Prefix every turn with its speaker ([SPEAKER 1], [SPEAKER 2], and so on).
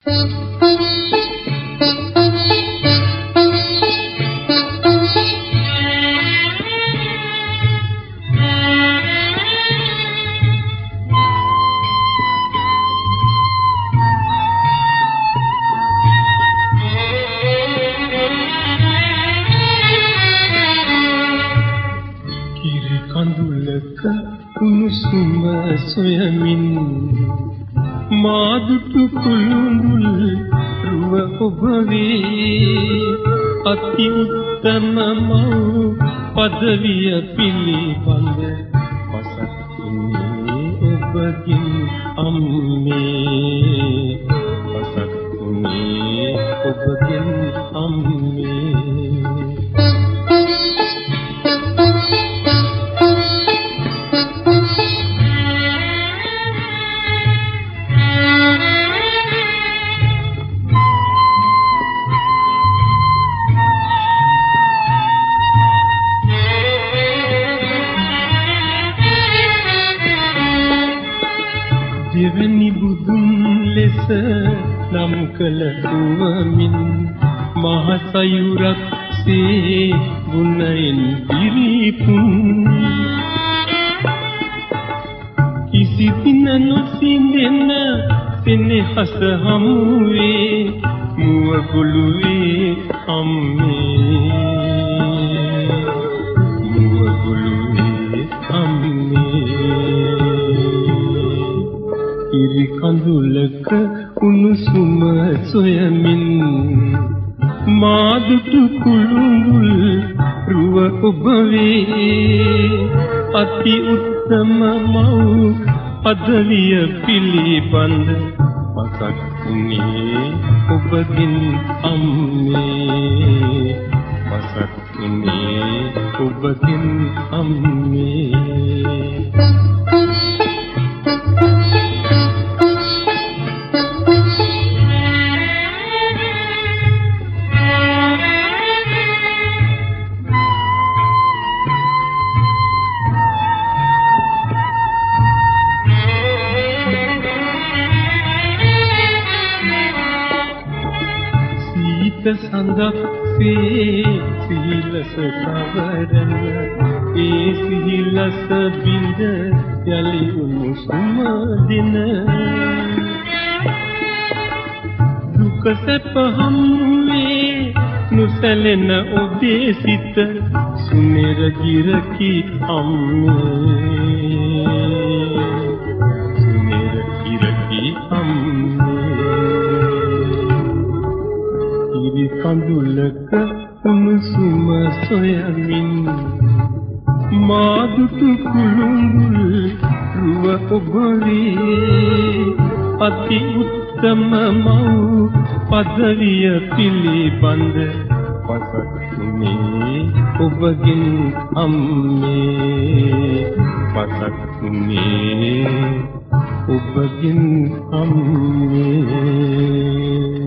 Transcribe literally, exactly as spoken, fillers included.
[SPEAKER 1] කඳුලක උණුසුම සොයමින් මාදුටු කුළුඳුල් රුව ඔබ වේ අති උත්තම මව් පදවිය පිළිබඳ පසක්ුනේ ඔබගින් අම්මේ පසක්ුනේ ඔබගින් අම්මේ දෙවැනි බුදුන් ලෙස නම් කළ දුවමින් මහ සයුරක් සේ ගුණයෙන් පිරිපුන් කිසි දින නොසිඳෙන සෙනෙහස හමුවේ මුව ගොළුවේ අම්මේ මුව ගොළුවේ අම්මේ ඉරි කඳුලක උණුසුම සොයමින් මාදුටු කුළුඳුල් රුව ඔබ වේ අති උත්තම මව් පදවිය පිළිබඳ පසක්ුනේ ඔබගින් අම්මේ පසක්ුනේ ඔබගින් අම්මේ සඳක් සේ සිහිලස සවරන ඒ සිහිලස බිඳ යලි උණුසුම දින දුක සැප හමුවේ නොසැලෙන ඔබේ සිත සුනෙර ගිරකි අම්මේ සුනෙර ගිරකි අම්මේ ඉරි කඳුලක උණුසුම සොයමින් මාදුටු කුළුඳුල් රුව ඔබ වේ අති උත්තම මව් පදවිය පිළිබඳ පසක්ුනේ ඔබගින් අම්මේ පසක්ුනේ ඔබගින් අම්මේ